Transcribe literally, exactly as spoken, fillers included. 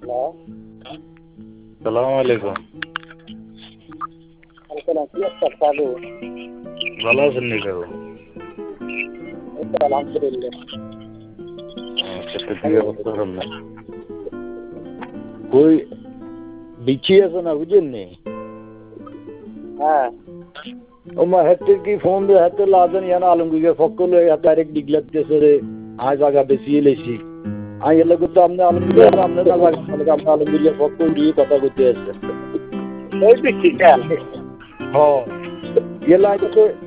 সালাম আলাইকুম। ভালো আছেন নি কাকু? আলহামদুলিল্লাহ। আচ্ছা, ঠিক অবস্থা করেন না। কই বিচি আছে না বুঝেন নি? হ্যাঁ ও মা হেতে কি ফোন দিয়ে হাতে লাদেন ইয়ানা আলমগীর ফকল হাতে ডাইরেক্ট ডিগলাত দেছে রে আজ আগা বেশি লেছি আই এলে তো আপনি আলমগীর আপনি না লাগে আপনি আলমগীর ফকল দিয়ে কথা কইতে আছে ওই বিচি কেন? হ্যাঁ এলা তো